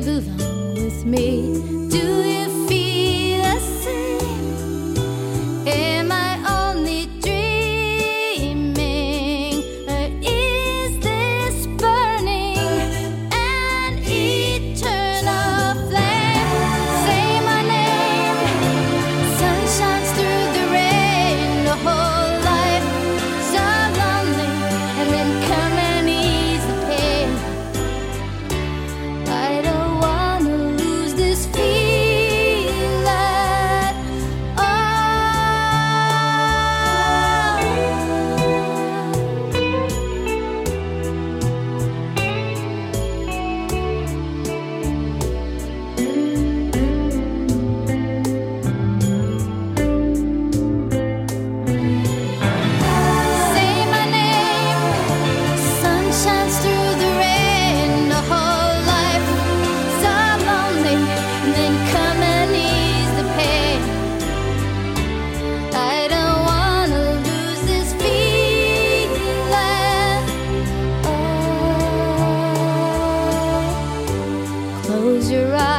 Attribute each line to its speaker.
Speaker 1: move on with me. Do you feel the same? Am I only dreaming, or is this burning an eternal flame? Say my name, sun shines through the rain. The whole life so lonely, and then come and ease the pain. I don't wanna lose this feeling at Say my name, sun shines through the rain. The whole life so lonely, and then come and ease the pain. I don't wanna lose this feeling. Oh, close your eyes.